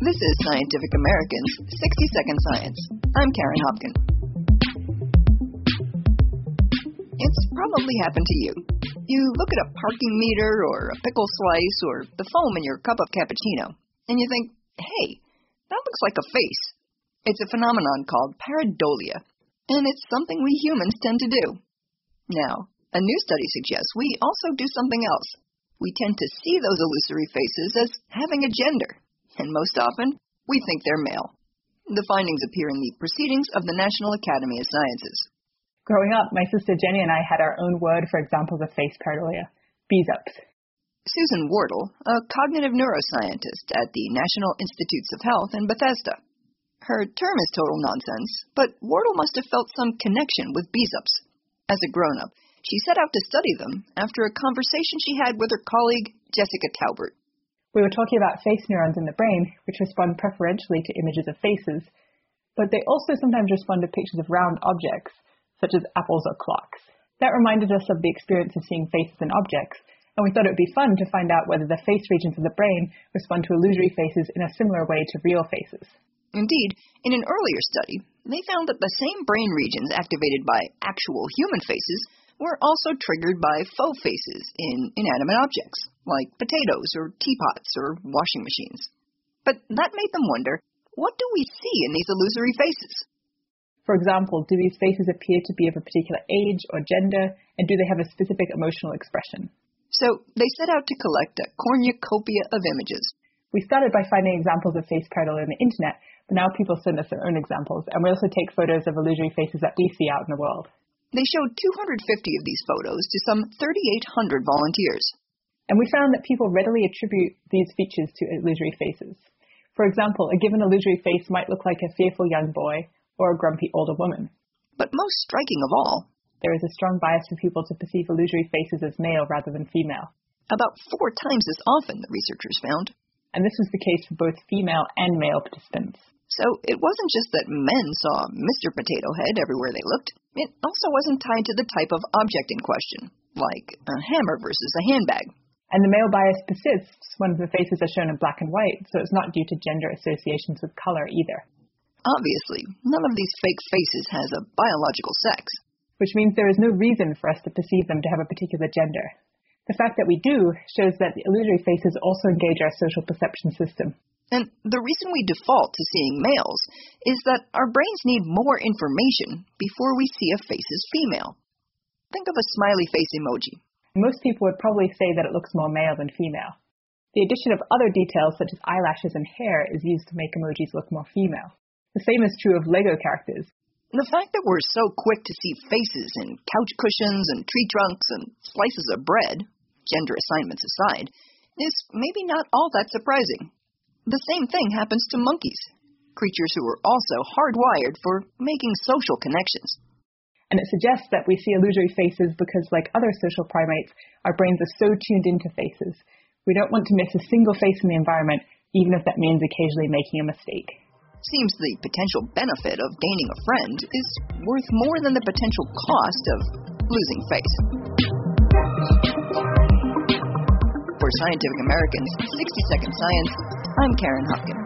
This is Scientific American's 60-Second Science. I'm Karen Hopkin. It's probably happened to you. You look at a parking meter or a pickle slice or the foam in your cup of cappuccino, and you think, hey, that looks like a face. It's a phenomenon called pareidolia, and it's something we humans tend to do. Now, a new study suggests we also do something else. We tend to see those illusory faces as having a gender, and most often, we think they're male. The findings appear in the Proceedings of the National Academy of Sciences. Growing up, my sister Jenny and I had our own word for examples of face pareidolia, beezups. Susan Wardle, a cognitive neuroscientist at the National Institutes of Health in Bethesda. Her term is total nonsense, but Wardle must have felt some connection with beezups. As a grown-up, she set out to study them after a conversation she had with her colleague, Jessica Taubert. We were talking about face neurons in the brain, which respond preferentially to images of faces, but they also sometimes respond to pictures of round objects, such as apples or clocks. That reminded us of the experience of seeing faces in objects, and we thought it would be fun to find out whether the face regions of the brain respond to illusory faces in a similar way to real faces. Indeed, in an earlier study, they found that the same brain regions activated by actual human faces were also triggered by faux faces in inanimate objects, like potatoes or teapots or washing machines. But that made them wonder, what do we see in these illusory faces? For example, do these faces appear to be of a particular age or gender, and do they have a specific emotional expression? So they set out to collect a cornucopia of images. We started by finding examples of face pareidolia on the internet, but now people send us their own examples, and we also take photos of illusory faces that we see out in the world. They showed 250 of these photos to some 3,800 volunteers. And we found that people readily attribute these features to illusory faces. For example, a given illusory face might look like a fearful young boy or a grumpy older woman. But most striking of all, there is a strong bias for people to perceive illusory faces as male rather than female. About 4 times as often, the researchers found. And this was the case for both female and male participants. So it wasn't just that men saw Mr. Potato Head everywhere they looked. It also wasn't tied to the type of object in question, like a hammer versus a handbag. And the male bias persists when the faces are shown in black and white, so it's not due to gender associations with color either. Obviously, none of these fake faces has a biological sex. Which means there is no reason for us to perceive them to have a particular gender. The fact that we do shows that the illusory faces also engage our social perception system. And the reason we default to seeing males is that our brains need more information before we see a face as female. Think of a smiley face emoji. Most people would probably say that it looks more male than female. The addition of other details such as eyelashes and hair is used to make emojis look more female. The same is true of Lego characters. The fact that we're so quick to see faces in couch cushions and tree trunks and slices of bread, gender assignments aside, is maybe not all that surprising. The same thing happens to monkeys, creatures who are also hardwired for making social connections. And it suggests that we see illusory faces because, like other social primates, our brains are so tuned into faces. We don't want to miss a single face in the environment, even if that means occasionally making a mistake. Seems the potential benefit of gaining a friend is worth more than the potential cost of losing face. For Scientific American's 60-Second Science, I'm Karen Hopkin.